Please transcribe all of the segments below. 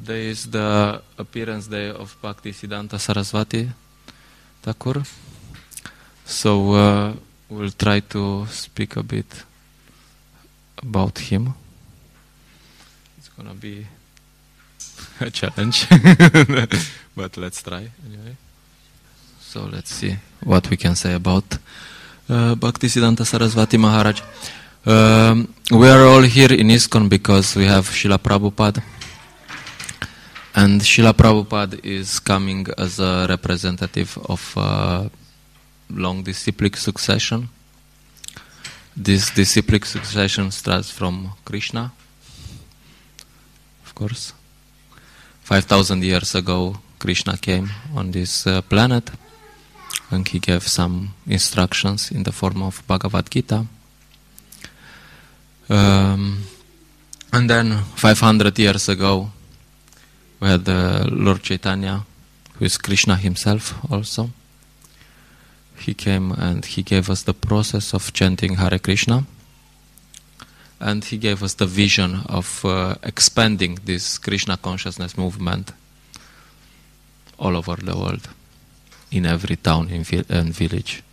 Today is the appearance day of Bhaktisiddhanta Sarasvati Thakur. So we'll try to speak a bit about him. It's gonna be a challenge, but let's try anyway. So let's see what we can say about Bhaktisiddhanta Sarasvati Maharaj. We are all here in ISKCON because we have Srila Prabhupada. And Srila Prabhupada is coming as a representative of long disciplic succession. This disciplic succession starts from Krishna, of course. 5,000 years ago, Krishna came on this planet, and he gave some instructions in the form of Bhagavad Gita. And then 500 years ago, we had Lord Chaitanya, who is Krishna himself also. He came and he gave us the process of chanting Hare Krishna. And he gave us the vision of expanding this Krishna consciousness movement all over the world, in every town and village.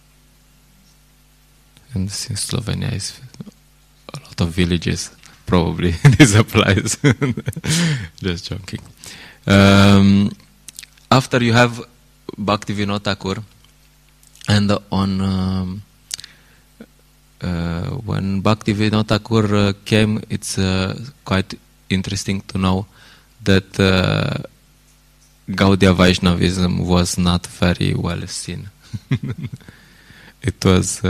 And since Slovenia is a lot of villages, probably this applies. Just joking. After you have Bhaktivinoda Thakur, and on when Bhaktivinoda Thakur came, it's quite interesting to know that Gaudiya Vaishnavism was not very well seen. It was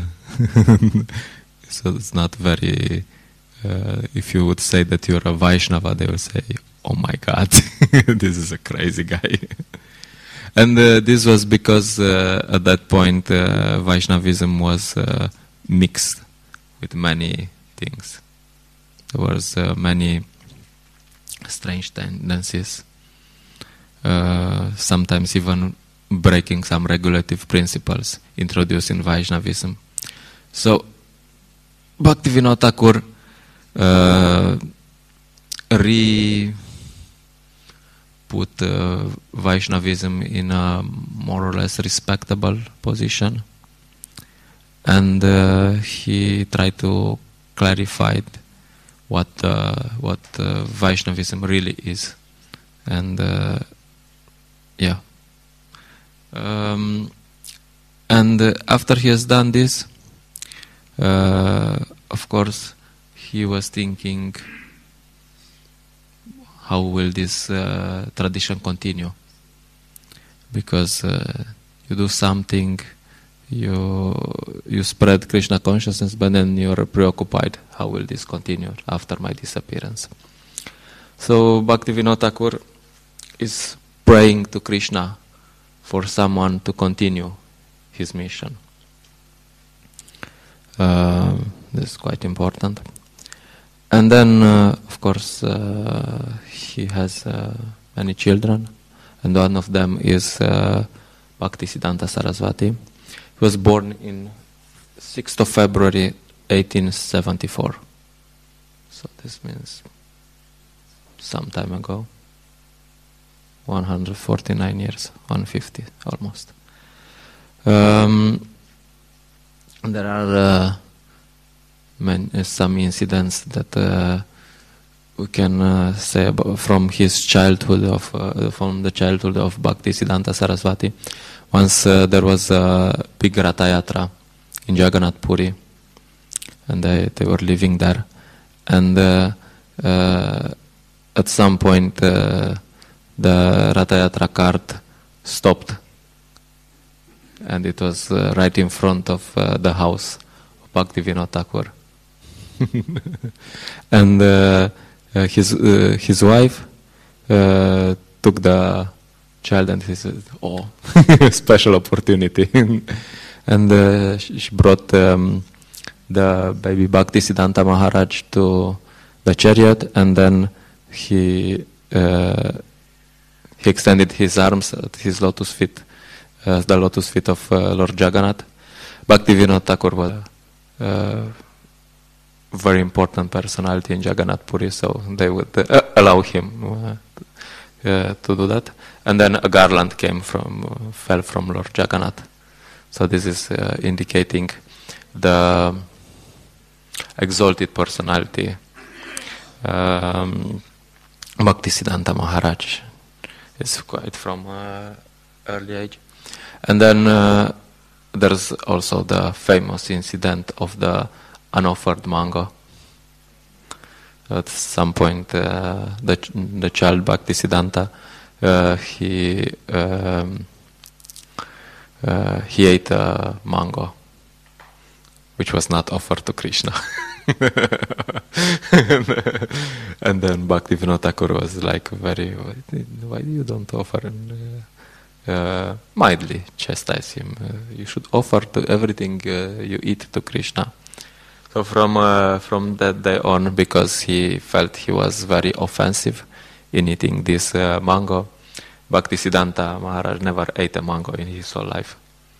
so it's not very. If you would say that you're a Vaishnava, they will say, "Oh my God, this is a crazy guy." And this was because at that point Vaishnavism was mixed with many things. There was many strange tendencies, sometimes even breaking some regulative principles introduced in Vaishnavism. So Bhaktivinoda Thakur put Vaishnavism in a more or less respectable position, and he tried to clarify what Vaishnavism really is, and and after he has done this, of course, he was thinking, how will this tradition continue? Because you do something, you spread Krishna consciousness, but then you're preoccupied. How will this continue after my disappearance? So Bhaktivinoda Thakur is praying to Krishna for someone to continue his mission. This is quite important. And then, of course, he has many children, and one of them is Bhaktisiddhanta Sarasvati. He was born in 6th of February 1874. So this means some time ago, 149 years, 150 almost. There are some incidents that we can say about from his childhood, from the childhood of Bhaktisiddhanta Sarasvati. Once there was a big Ratha Yatra in Jagannath Puri, and they were living there. And at some point, the Ratha Yatra cart stopped, and it was right in front of the house of Bhaktivinoda Thakur. And his wife took the child, and he said, "Oh, special opportunity." And she brought the baby Bhaktisiddhanta Maharaj to the chariot, and then he extended his arms at his lotus feet, the lotus feet of Lord Jagannath. Bhaktivinoda Thakur was very important personality in Jagannath Puri, so they would allow him to do that. And then a garland fell from Lord Jagannath. So this is indicating the exalted personality, Bhaktisiddhanta Maharaj. It's quite from early age. And then there's also the famous incident of the unoffered mango. At some point, the child Bhaktisiddhanta, he ate a mango, which was not offered to Krishna. And then Bhaktivinoda Thakur was like, why you don't offer? And mildly chastise him. You should offer to everything you eat to Krishna. So from that day on, because he felt he was very offensive in eating this mango, Bhaktisiddhanta Maharaj never ate a mango in his whole life.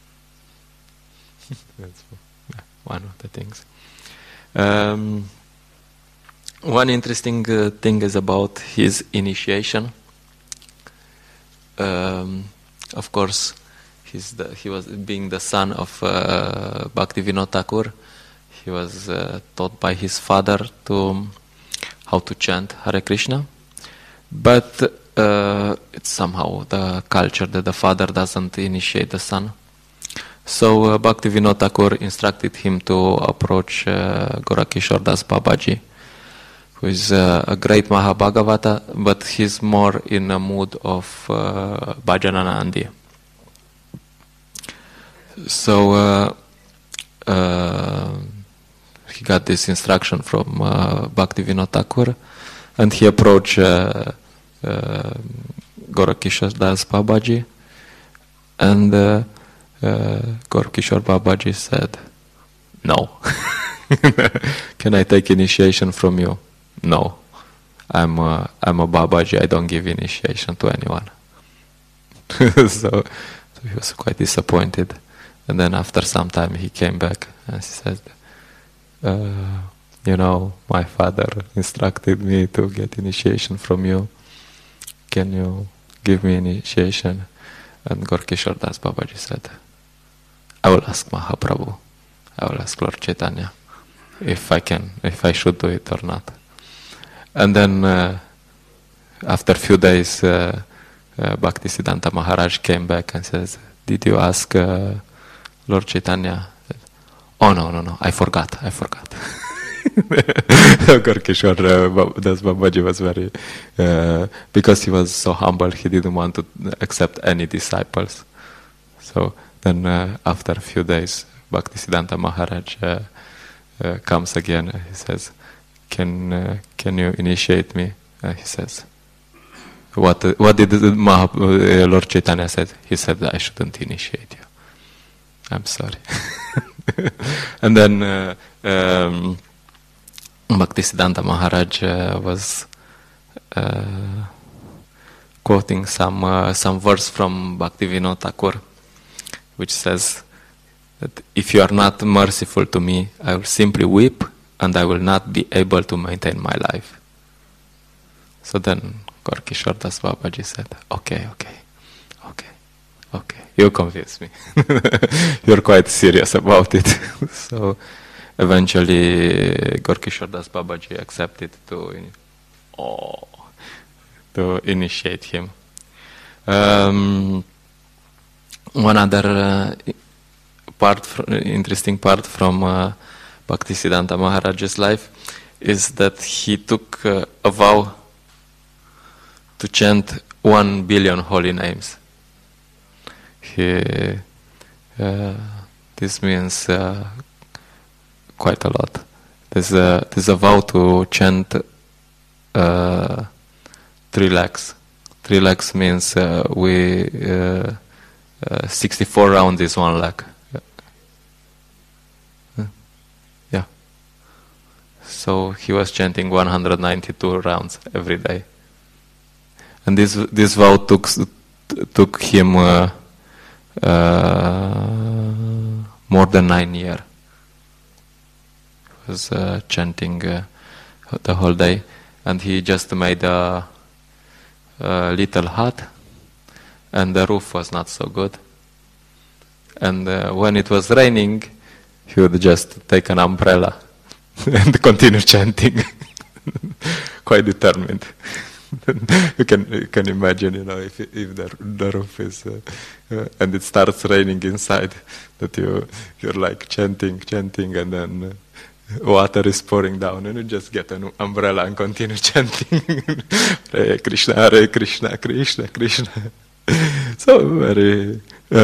That's one of the things. One interesting thing is about his initiation. Of course, he was being the son of Bhaktivinoda Thakur. He was taught by his father how to chant Hare Krishna. But it's somehow the culture that the father doesn't initiate the son. So Bhaktivinoda Thakur instructed him to approach Gorakishore Das Babaji, who is a great Mahabhagavata, but he's more in a mood of Bhajananandi. So he got this instruction from Bhaktivinoda Thakur, and he approached Gorakishore Das Babaji, and Gorakishore Babaji said, "No." "Can I take initiation from you?" "No, I'm a Babaji. I don't give initiation to anyone." So he was quite disappointed. And then after some time he came back and he said, my father instructed me to get initiation from you. Can you give me initiation? And Gorakishore Das Babaji said, "I will ask Mahaprabhu. I will ask Lord Chaitanya if I should do it or not." And then after a few days, Bhaktisiddhanta Maharaj came back and says, "Did you ask Lord Chaitanya?" Said, "Oh, no, I forgot." Gorakishore Das Babaji was very, because he was so humble, he didn't want to accept any disciples. So then after a few days, Bhaktisiddhanta Maharaj comes again. He says, can you initiate me? He says, what did Lord Chaitanya said? He said that I shouldn't initiate you. I'm sorry. And then Bhaktisiddhanta Maharaj was quoting some verse from Bhaktivinoda Thakur, which says that if you are not merciful to me, I will simply weep and I will not be able to maintain my life. So then Gorakishore Das Babaji said, okay, you convinced me. You're quite serious about it. So eventually Gorakishore Das Babaji accepted to initiate him. One other interesting part from Bhaktisiddhanta Maharaj's life is that he took a vow to chant 1 billion holy names. This means quite a lot. There's a vow to chant 3 lakhs. 3 lakhs means 64 rounds is 1 lakh. Yeah. So he was chanting 192 rounds every day. And this vow took him more than 9 years. He was chanting the whole day, and he just made a little hut, and the roof was not so good. And when it was raining, he would just take an umbrella and continue chanting. Quite determined. You can imagine, if the roof is and it starts raining inside, that you're like chanting, and then water is pouring down, and you just get an umbrella and continue chanting. Hare Krishna, Krishna Krishna. So very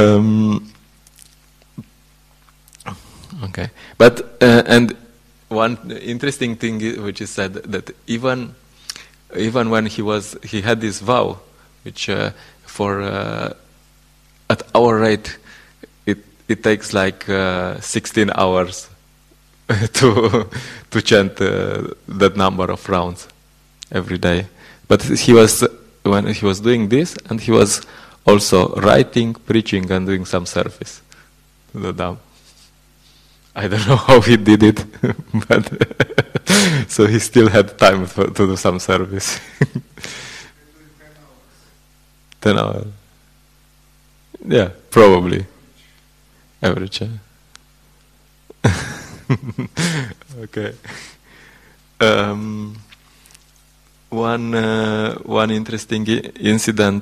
okay. But and one interesting thing which is said, that even when he had this vow, which for at our rate it takes like 16 hours to chant that number of rounds every day. But when he was doing this, and he was also writing, preaching, and doing some service to the Dham. I don't know how he did it, but so he still had time to do some service. 10 hours. Yeah, probably. Average. Okay. One interesting incident.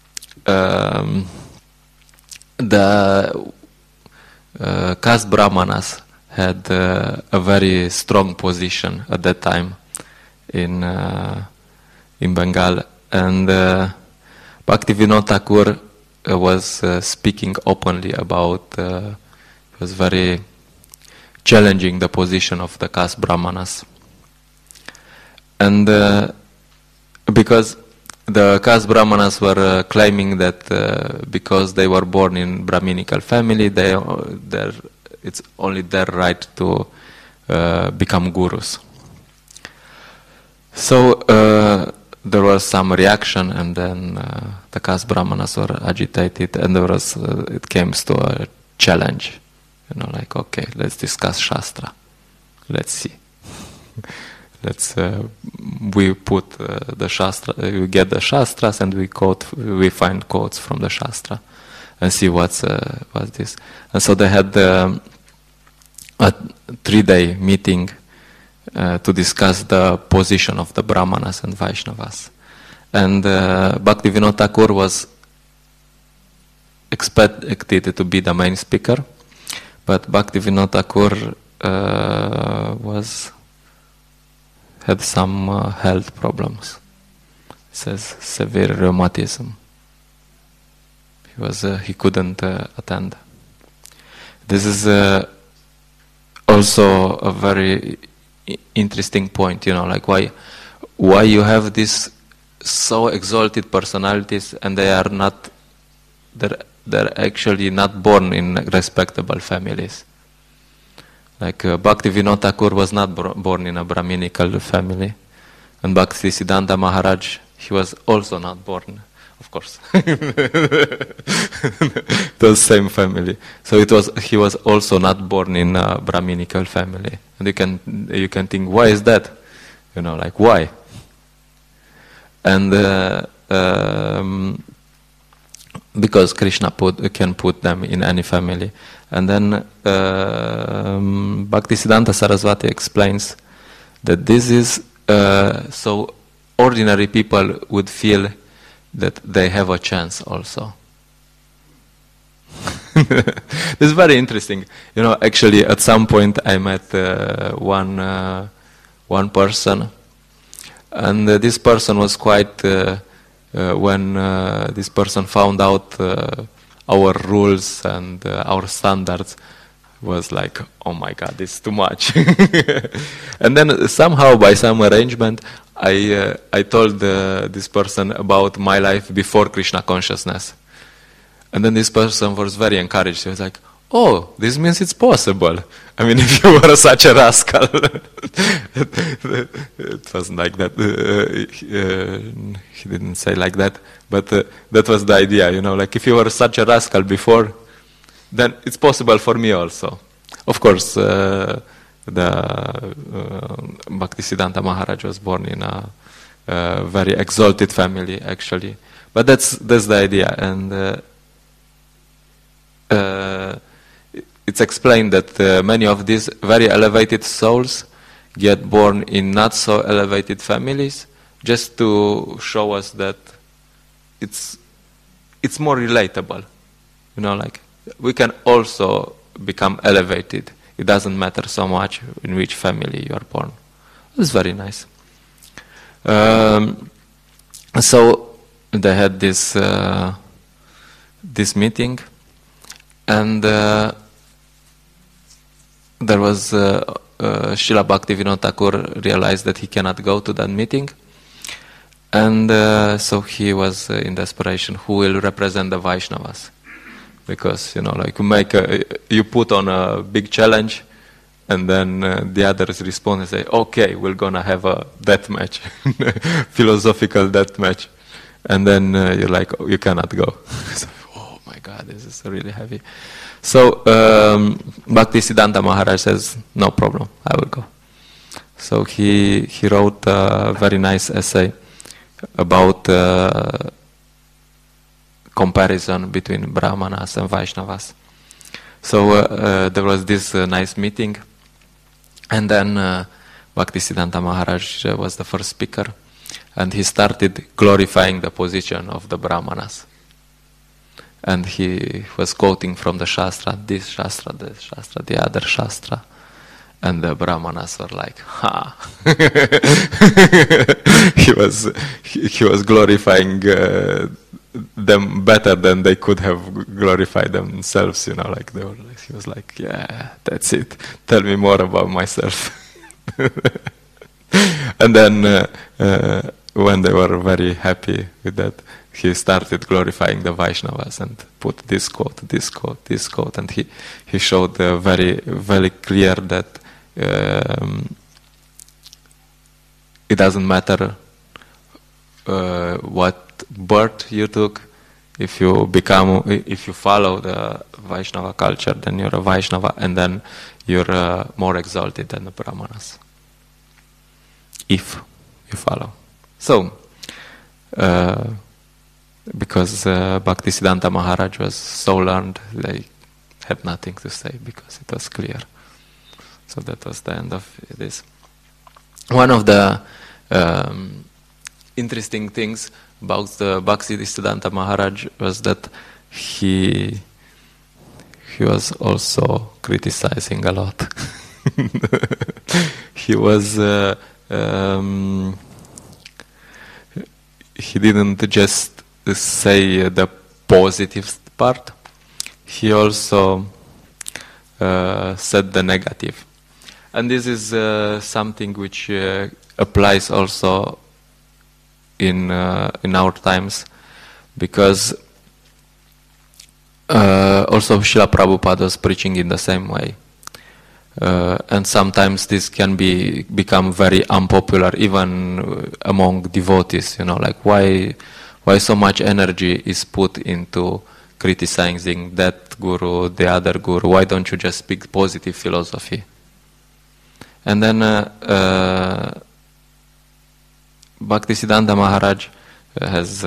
The caste Brahmanas had a very strong position at that time in Bengal, and Bhaktivinoda Thakur was speaking openly about. Was very challenging the position of the caste Brahmanas, and because the caste Brahmanas were claiming that because they were born in Brahminical family, it's only their right to become gurus. So there was some reaction, and then the caste Brahmanas were agitated, and it came to a challenge. Like, okay, let's discuss Shastra. Let's see. We put the Shastra, we get the Shastras, and we find quotes from the Shastra, and see what's this. And so they had a 3-day meeting to discuss the position of the Brahmanas and Vaishnavas. And Bhaktivinoda Thakur was expected to be the main speaker, but Bhaktivinoda Thakur had some health problems. It says severe rheumatism. He couldn't attend. This is also a very interesting point. Like why you have these so exalted personalities, and they are not. They're actually not born in respectable families. Like Bhaktivinoda Thakur was not born in a Brahminical family, and Bhaktisiddhanta Maharaj, he was also not born, of course. The same family. So he was also not born in a Brahminical family. And you can think, why is that? Like why? And because Krishna can put them in any family. And then Bhaktisiddhanta Saraswati explains that this is so ordinary people would feel that they have a chance also. This is very interesting. Actually at some point I met one person, and this person was quite when this person found out our rules and our standards, was like, oh my God, this is too much. And then somehow by some arrangement I told this person about my life before Krishna consciousness. And then this person was very encouraged. He was like, oh, this means it's possible. I mean, if you were such a rascal. It wasn't like that. He didn't say like that. But that was the idea, like if you were such a rascal before, then it's possible for me also. Of course, the Bhaktisiddhanta Maharaj was born in a very exalted family, actually. But that's the idea, and it's explained that many of these very elevated souls get born in not so elevated families, just to show us that it's more relatable. You know, like we can also become elevated. It doesn't matter so much in which family you are born. It's very nice. So they had this meeting, and there was Srila Bhaktivinoda Thakur realized that he cannot go to that meeting, and so he was in desperation. Who will represent the Vaishnavas? Because like you put on a big challenge, and then the others respond and say, "Okay, we're gonna have a death match, philosophical death match," and then you're like, oh, you cannot go. So, oh my God, this is really heavy. So Bhaktisiddhanta Maharaj says, "No problem, I will go." So he wrote a very nice essay about comparison between Brahmanas and Vaishnavas. So there was this nice meeting, and then Bhaktisiddhanta Maharaj was the first speaker, and he started glorifying the position of the Brahmanas. And he was quoting from the Shastra, this Shastra, the other Shastra. And the Brahmanas were like, ha! He was glorifying them better than they could have glorified themselves, like they were. He was like, yeah, that's it. Tell me more about myself. And then when they were very happy with that, he started glorifying the Vaishnavas and put this quote, and he showed very, very clear that it doesn't matter what birth you took. If you follow the Vaishnava culture, then you're a Vaishnava, and then you're more exalted than the Brahmanas. If you follow. So, because Bhaktisiddhanta Maharaj was so learned, they had nothing to say because it was clear. So that was the end of this. One of the interesting things about the Bhaktisiddhanta Maharaj was that he was also criticizing a lot. He was he didn't just say the positive part. He also said the negative. And this is something which applies also in our times, because also Srila Prabhupada was preaching in the same way. And sometimes this can become very unpopular even among devotees, like why so much energy is put into criticizing that guru, the other guru? Why don't you just speak positive philosophy? And then Bhaktisiddhanta Maharaj has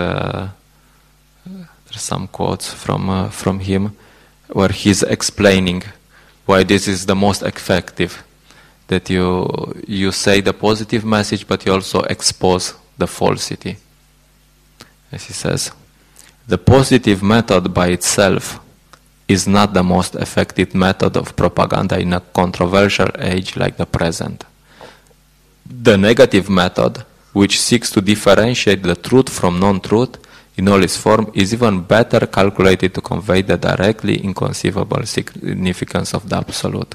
some quotes from him where he's explaining why this is the most effective, that you say the positive message, but you also expose the falsity. As he says, the positive method by itself is not the most effective method of propaganda in a controversial age like the present. The negative method, which seeks to differentiate the truth from non-truth in all its form, is even better calculated to convey the directly inconceivable significance of the Absolute.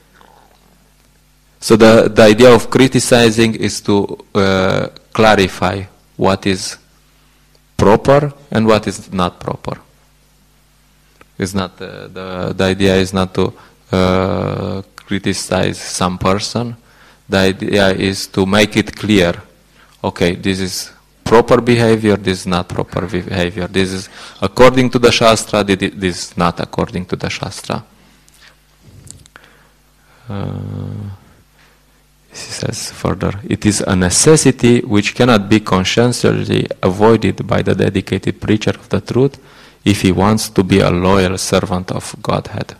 So the idea of criticizing is to clarify what is proper and what is not proper. It's not the idea is not to criticize some person. The idea is to make it clear. Okay, this is proper behavior, this is not proper behavior. This is according to the Shastra, this is not according to the Shastra. He says further, it is a necessity which cannot be conscientiously avoided by the dedicated preacher of the truth if he wants to be a loyal servant of Godhead.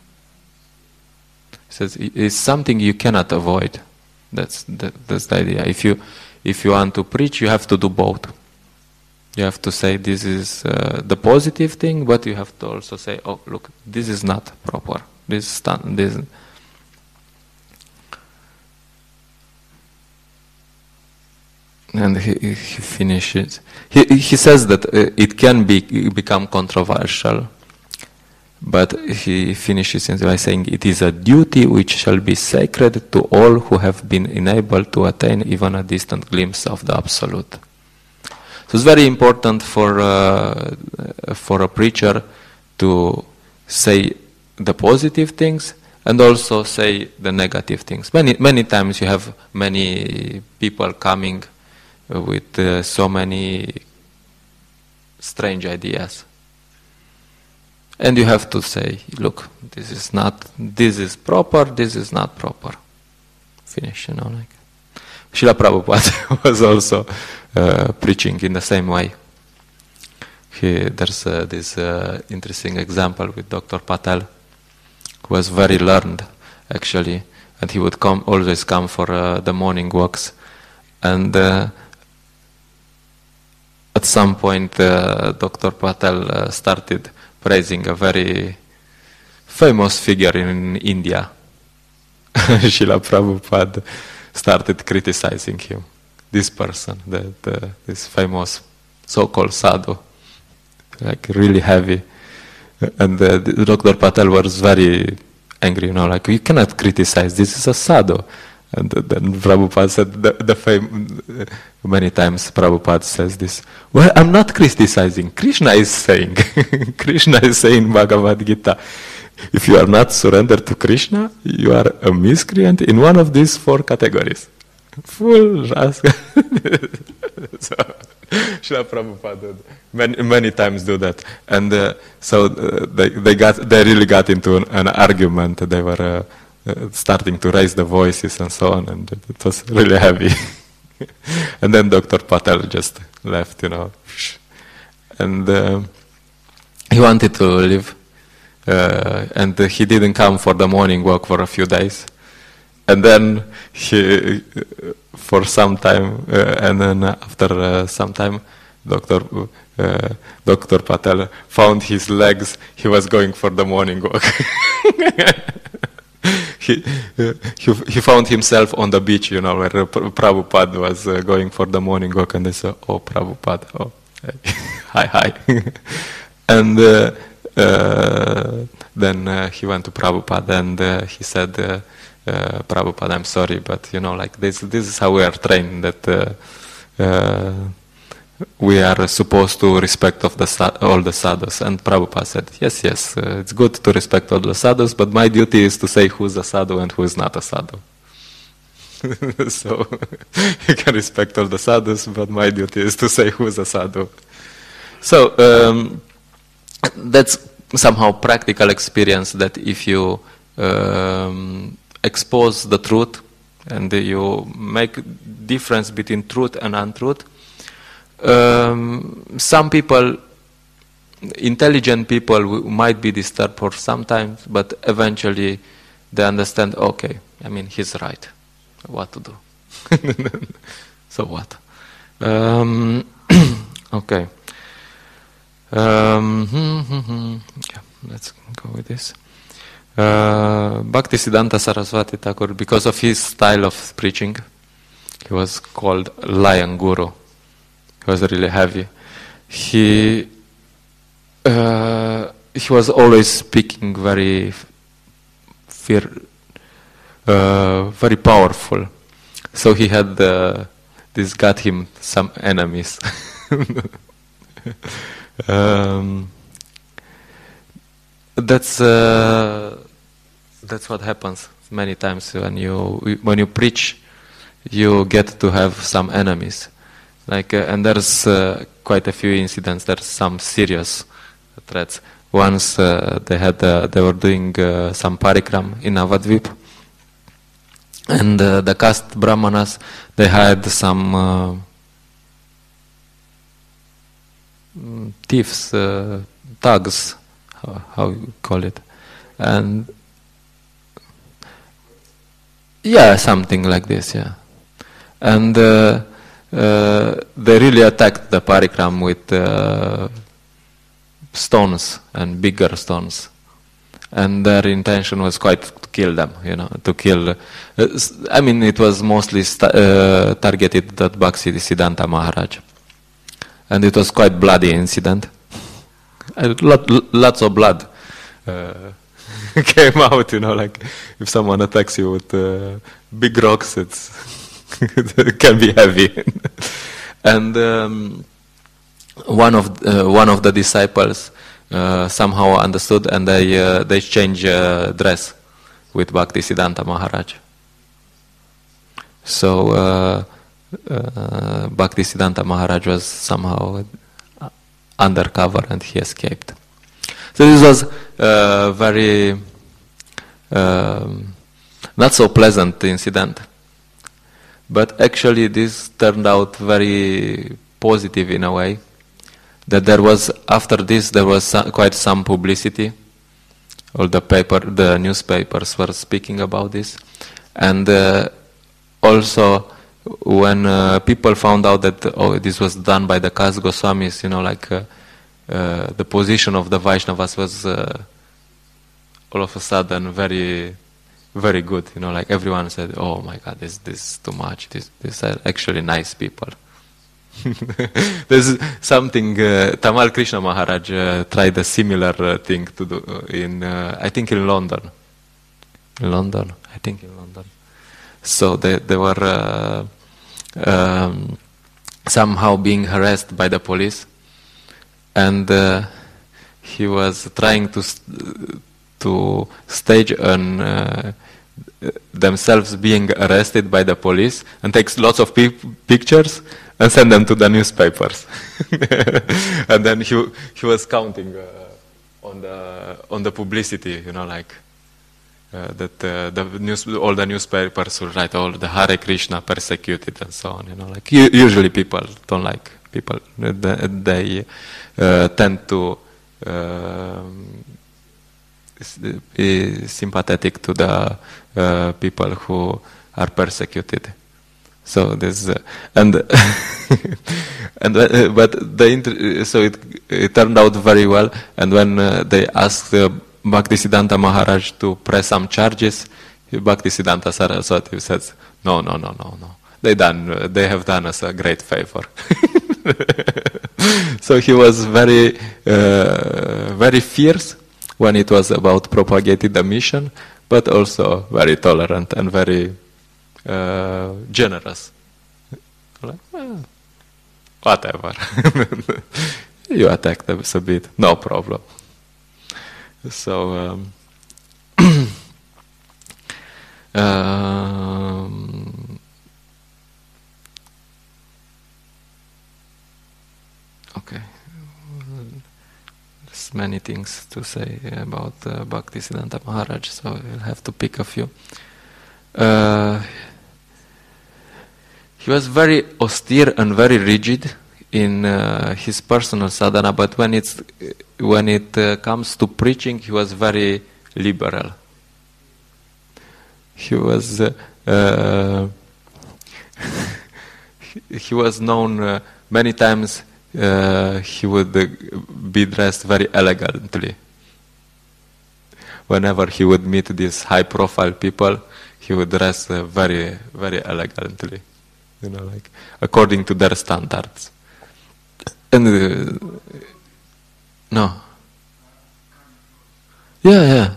He says it's something you cannot avoid. That's the idea. If you want to preach, you have to do both. You have to say this is the positive thing, but you have to also say, oh, look, this is not proper. This. And he finishes. He says that it can become controversial, but he finishes by saying it is a duty which shall be sacred to all who have been enabled to attain even a distant glimpse of the Absolute. So it's very important for a preacher to say the positive things and also say the negative things. Many times you have many people coming with so many strange ideas, and you have to say, look, this is proper, this is not proper. Finish, like. Srila Prabhupada was also preaching in the same way. There's this interesting example with Dr. Patel, who was very learned, actually, and he would always come for the morning walks, and at some point, Dr. Patel started praising a very famous figure in India. Srila Prabhupada started criticizing him, this person, this famous so-called sadhu, like really heavy. And Dr. Patel was very angry, like, you cannot criticize, this is a sadhu. And then Prabhupada said, many times Prabhupada says this, well, I'm not criticizing, Krishna is saying. Krishna is saying Bhagavad Gita, if you are not surrendered to Krishna, you are a miscreant in one of these 4 categories. Full rascal. So, Srila Prabhupada many times do that. And so they really got into an argument. They were starting to raise the voices and so on, and it was really heavy. And then Dr. Patel just left, and he wanted to leave, and he didn't come for the morning walk for a few days, and then he, for some time, and then after some time, Dr. Patel found his legs. He was going for the morning walk. He found himself on the beach, where Prabhupada was going for the morning walk, and they said, "Oh, Prabhupada, oh, hey. hi." And then he went to Prabhupada, and he said, "Prabhupada, I'm sorry, but like this is how we are trained, that we are supposed to respect all the sadhus." And Prabhupada said, yes, it's good to respect all the sadhus, but my duty is to say who's a sadhu and who is not a sadhu. So you can respect all the sadhus, but my duty is to say who's a sadhu. So that's somehow practical experience, that if you expose the truth and you make difference between truth and untruth, some people, intelligent people, might be disturbed for some time, but eventually they understand, okay, he's right, what to do. So what? Okay. Yeah, let's go with this. Bhaktisiddhanta Saraswati Thakur, because of his style of preaching, he was called Lion Guru. He was really heavy. He was always speaking very very powerful. So he had this got him some enemies. That's what happens many times when you preach. You get to have some enemies. And there's quite a few incidents. There's some serious threats. Once they were doing some parikram in Navadvip, And the caste brahmanas, they had some thieves, thugs, how you call it, and yeah, something like this, yeah. And they really attacked the parikram with stones and bigger stones. And their intention was quite to kill them, to kill. I mean, it was mostly targeted at Bhaktisiddhanta Maharaj. And it was quite bloody incident. Lots of blood came out, like if someone attacks you with big rocks, it can be heavy. And one of the disciples somehow understood, and they changed dress with Bhaktisiddhanta Maharaj. So Bhaktisiddhanta Maharaj was somehow undercover and he escaped. So this was very not so pleasant incident, but actually this turned out very positive in a way. That there was, after this, there was quite some publicity. All the newspapers were speaking about this. And also, when people found out that, this was done by the caste Goswamis, the position of the Vaishnavas was all of a sudden very, very good. Everyone said, oh my God, this is too much. These are actually nice people. There's something Tamal Krishna Maharaj tried a similar thing to do I think in London. So they were somehow being harassed by the police, and he was trying to stage themselves being arrested by the police and takes lots of pictures and send them to the newspapers. And then he was counting on the publicity, that all the newspapers will write all the Hare Krishna persecuted and so on. Usually people don't like people. They tend to be sympathetic to the people who are persecuted. So this but so it turned out very well. And when they asked Bhaktisiddhanta Maharaj to press some charges, Bhaktisiddhanta Saraswati says, no. They have done us a great favor. So he was very, very fierce when it was about propagating the mission, but also very tolerant and very generous. Whatever. You attacked us a bit, no problem. So okay. There's many things to say about Bhaktisiddhanta Maharaj, so I'll have to pick a few. He was very austere and very rigid in his personal sadhana, but when it comes to preaching, he was very liberal. He was he was known many times. He would be dressed very elegantly. Whenever he would meet these high-profile people, he would dress very, very elegantly, according to their standards. And no, yeah,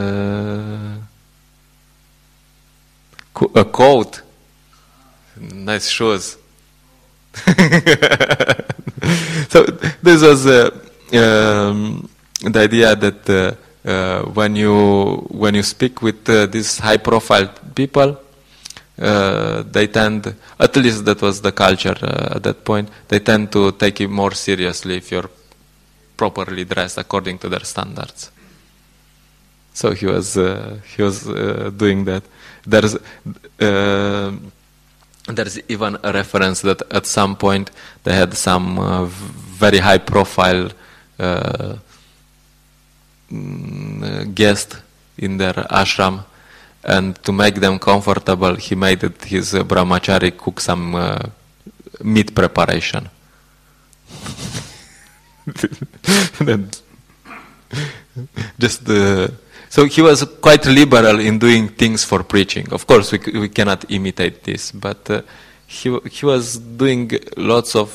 a coat, nice shoes. So this was the idea that when you speak with these high-profile people, they tend, at least that was the culture at that point, they tend to take it more seriously if you're properly dressed according to their standards. So he was doing that. There's even a reference that at some point they had some very high-profile guest in their ashram, and to make them comfortable, he made his brahmachari cook some meat preparation. So he was quite liberal in doing things for preaching. Of course, we cannot imitate this, but he was doing lots of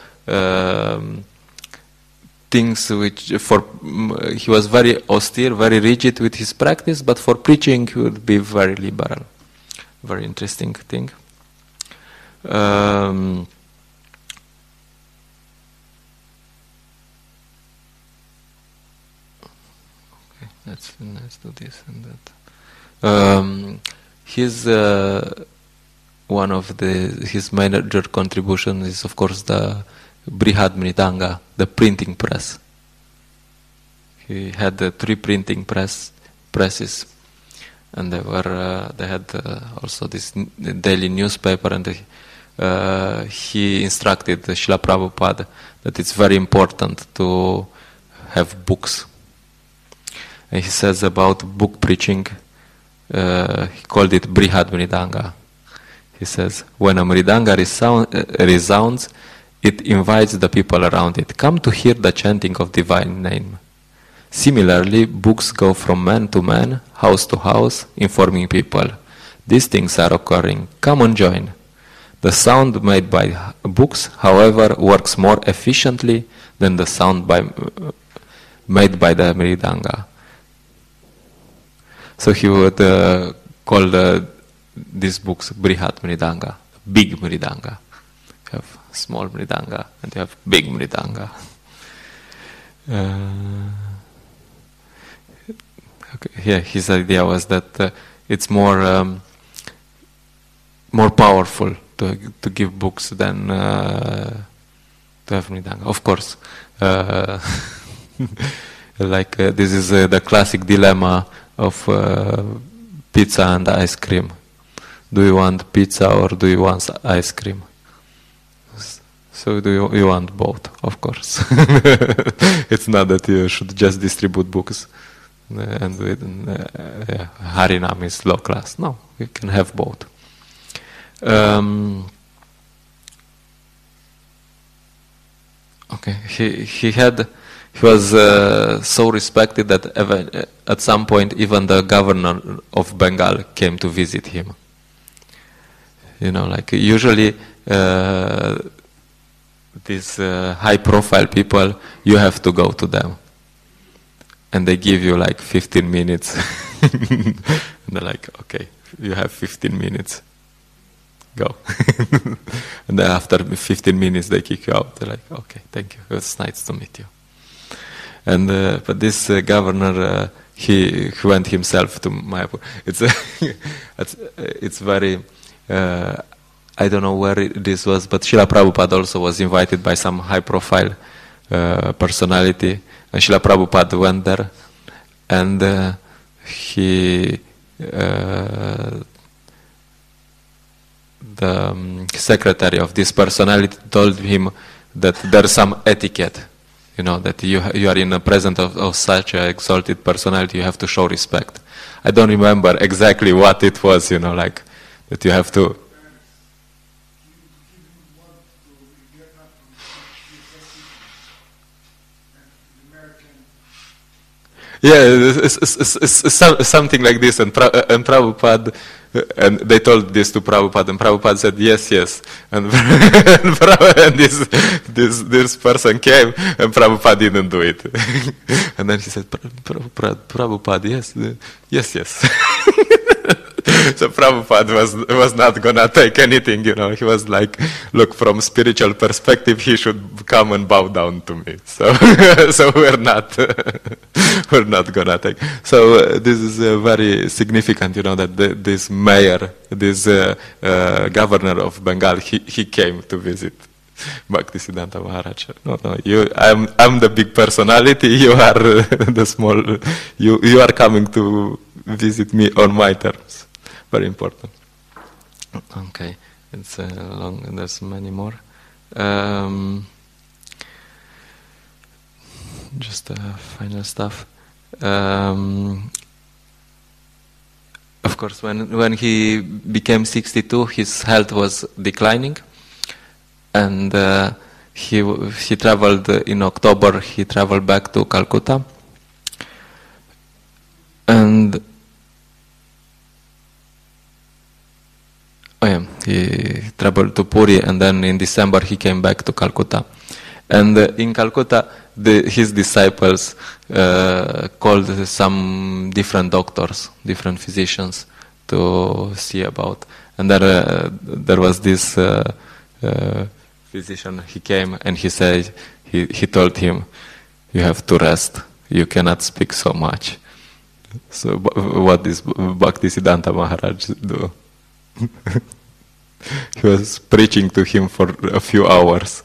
things which he was very austere, very rigid with his practice, but for preaching he would be very liberal. Very interesting thing. Let's do this and that. His one of his major contributions is, of course, the Brihad Mridanga, the printing press. He had 3 printing presses, and they had also this daily newspaper, and he instructed Srila Prabhupada that it's very important to have books. And he says about book preaching, he called it Brihad Mridanga. He says, when a Mridanga resounds, it invites the people around it. Come to hear the chanting of divine name. Similarly, books go from man to man, house to house, informing people. These things are occurring. Come and join. The sound made by books, however, works more efficiently than the sound made by the Mridanga. So he would call these books Brihad Mridanga, big Mridanga. You have small Mridanga and you have big Mridanga. Okay, his idea was that it's more powerful to give books than to have Mridanga. Of course, this is the classic dilemma of pizza and ice cream. Do you want pizza or do you want ice cream? So do you want both, of course. It's not that you should just distribute books and Harinam is low class. No, you can have both. Okay, he was so respected that at some point even the governor of Bengal came to visit him. Usually these high-profile people, you have to go to them, and they give you 15 minutes. And they're like, okay, you have 15 minutes. Go. And then after 15 minutes they kick you out. They're like, okay, thank you. It was nice to meet you. And but this governor, he went himself to Mayapur. It's very. I don't know where this was, but Srila Prabhupada also was invited by some high-profile personality, and Srila Prabhupada went there, and the secretary of this personality told him that there's some etiquette, that you are in the presence of such an exalted personality, you have to show respect. I don't remember exactly what it was, that you have to. Yeah, it's something like this, and Prabhupada, and they told this to Prabhupada, and Prabhupada said yes, and this person came, and Prabhupada didn't do it, and then he said, Prabhupada, yes. So Prabhupada was not gonna take anything, He was like, look, from spiritual perspective, he should come and bow down to me. So we're not gonna take. So this is very significant, that this mayor, this governor of Bengal, he came to visit Bhaktisiddhanta Maharaj. No, I'm the big personality. You are the small. You are coming to visit me on my terms. Very important. Okay, it's long. And there's many more. Just final stuff. Of course, when he became 62, his health was declining, and he traveled in October. He traveled back to Calcutta, and he traveled to Puri, and then in December he came back to Calcutta. And in Calcutta, his disciples called some different doctors, different physicians to see about. And there was this physician. He came and he said, he told him, "You have to rest. You cannot speak so much." So what does Bhaktisiddhanta Maharaj do? He was preaching to him for a few hours.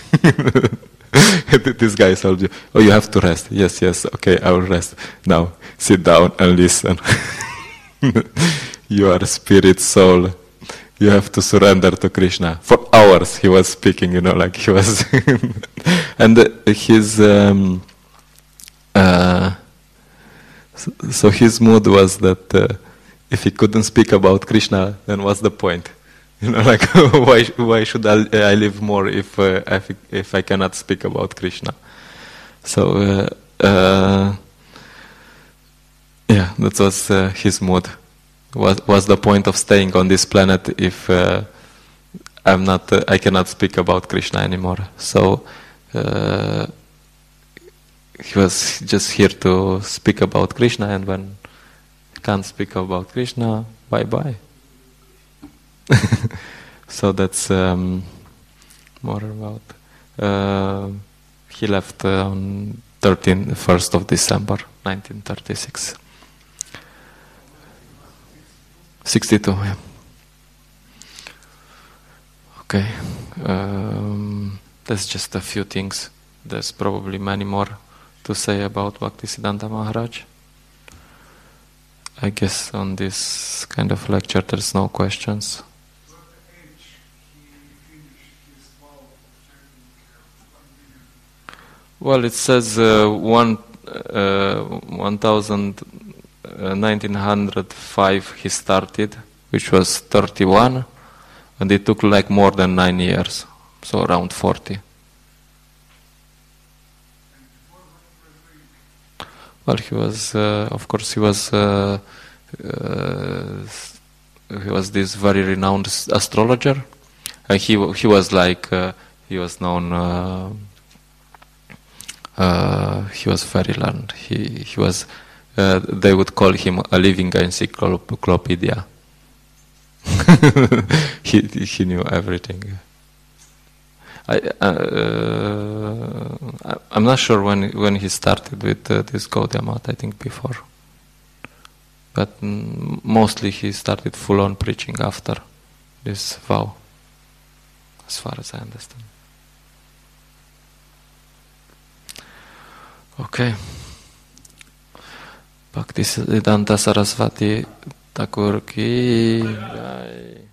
This guy told you, "Oh, you have to rest." Yes, okay, I will rest. Now, sit down and listen. You are spirit, soul. You have to surrender to Krishna. For hours he was speaking, like he was... And his... so his mood was that if he couldn't speak about Krishna, then what's the point? Like why should I live more if I cannot speak about Krishna? So that was his mood. Was the point of staying on this planet if I cannot speak about Krishna anymore? So he was just here to speak about Krishna, and when he can't speak about Krishna, bye. So that's more about... he left on 1st of December 1936. 62, yeah. Okay. That's just a few things. There's probably many more to say about Bhaktisiddhanta Maharaj. I guess on this kind of lecture there's no questions. Well, it says 1905 he started, which was 31, and it took like more than 9 years, so around 40. Well, he was, of course, he was this very renowned astrologer. He was like, he was known. He was very learned. He was. They would call him a living encyclopedia. He knew everything. I'm not sure when he started with this Gaudiya Math. I think before, but mostly he started full-on preaching after this vow, as far as I understand. Okay. Bhaktisiddhanta Saraswati Thakur ki jai.